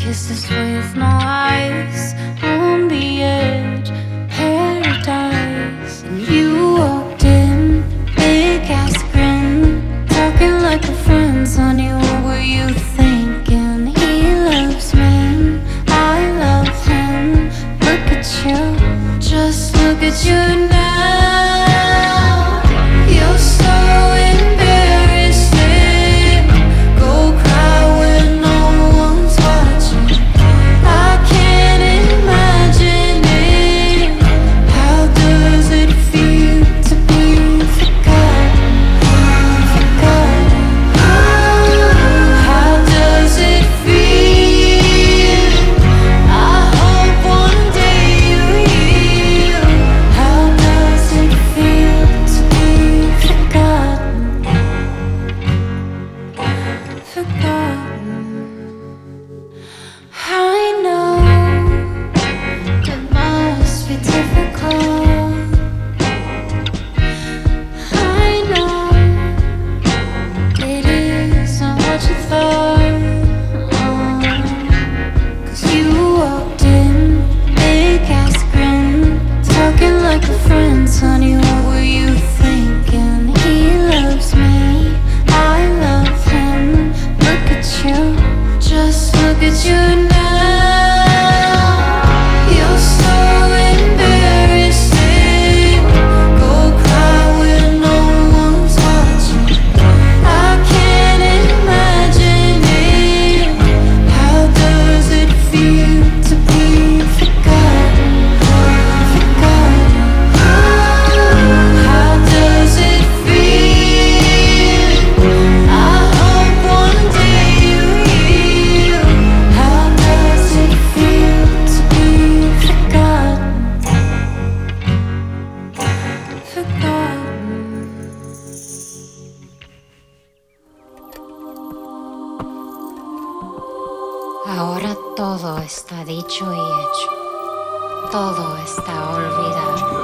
Kisses with no eyes on the edge, paradise. And you walked in, big ass grin, talking like a friend. Honey, what were you thinking? He loves me, I love him. Look at you, just look at you now. You're so embarrassing. Go cry when no one's watching. I can't imagine it. How does it feel to be forgotten? Forgotten. How does it feel? I hope one day you heal. How does it feel to be forgotten? Forgotten. I know it must be difficult. I know it isn't what you thought. 'Cause you walked in, big ass grin, talking like a friend. Honey, what were you thinking? He loves me, I love him. Look at you, just look at you now. You're so embarrassing. Go cry when no one's watching. I can't imagine it. How does it feel to be forgotten? Forgotten. How does it feel? I hope one day you heal. How does it feel to be forgotten? Forgotten. Ahora todo está dicho y hecho. Todo está olvidado.